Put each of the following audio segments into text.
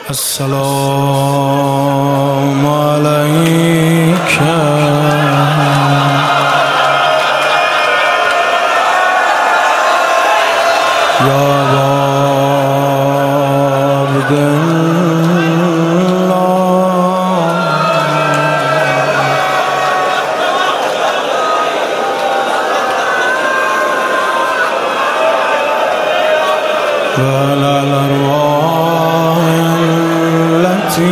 السلام عليك يا عبد الله وعلى الأرواح التي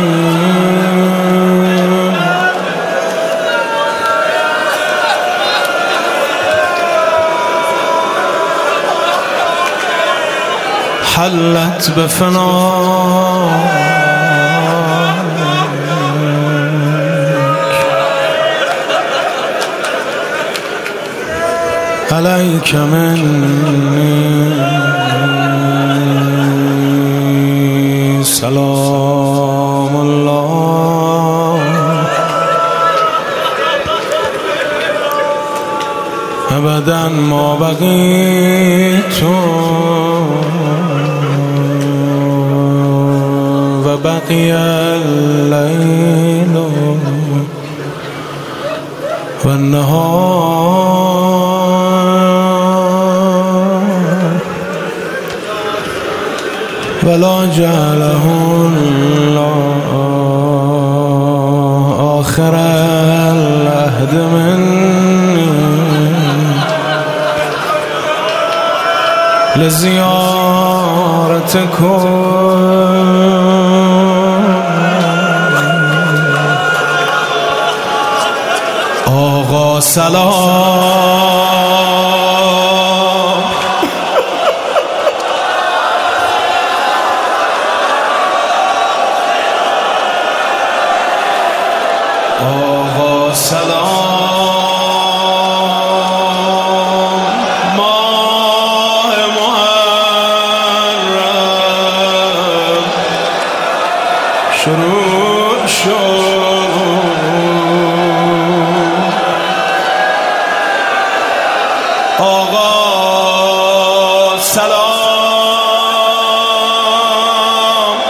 حلت بفنائك عليك مني سلام الله أبدا ما بقيت وبقي الليل والنهار ولا جعله الله آخر العهد مني لزيارتكم آقا سلام آقا سلام ماه محرم شروع شد آقا سلام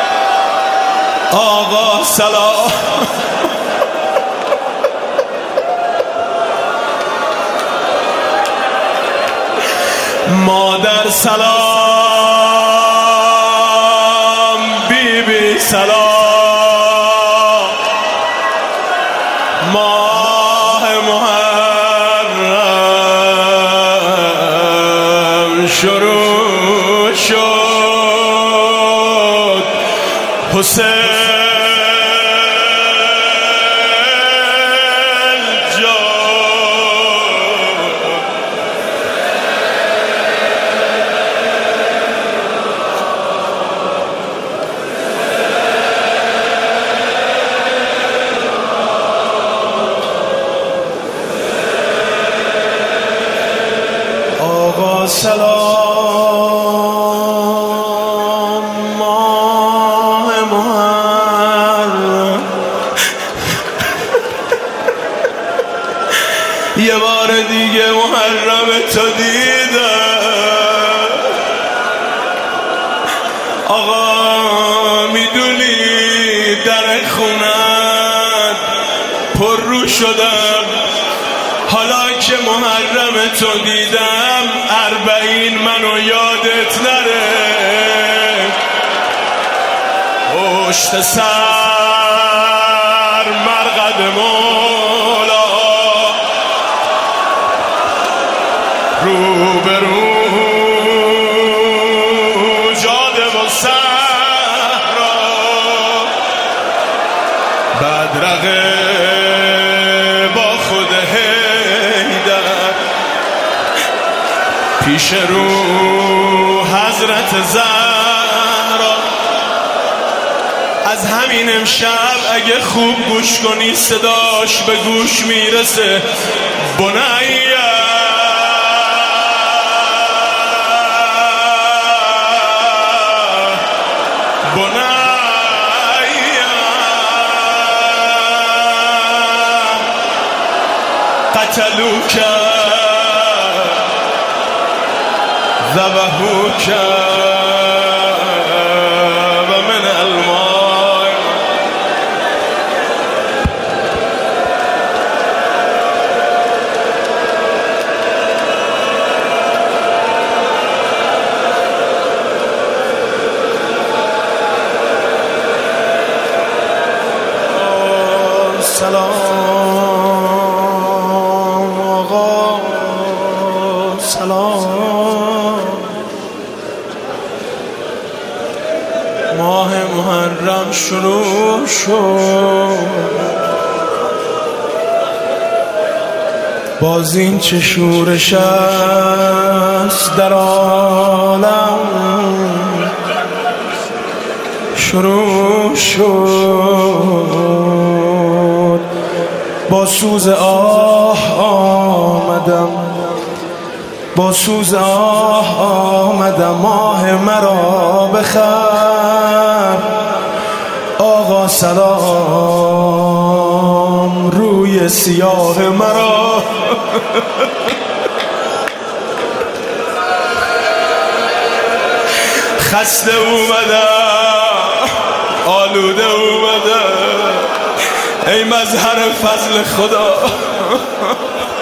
آقا سلام مادر سلام بی بی سلام ماه محرم شروع شد حسین سلام ماه محرم یه بار دیگه محرم تو دیدم آقا میدونی در خونت پر رو شدم حالا که محرم تو دیدم 40 منو یادت نره پشت سر مرقد مولا روبرو جاده و صحرا بدرقه با خود حیدر پیش رو حضرت زهرا از همین امشب اگه خوب گوش کنی صداش به گوش میرسه بنیه قتلوك ذبحوك ومن الماء ماه محرم شروع شد. باز این چه شورش است در عالم شروع شد. با سوز آه آمدم، با سوز آه آمدم، ماه مرا بخر. آقا سلام روی سیاه مرا. خسته اومدم، آلوده اومدم، ای مظهر فضل خدا.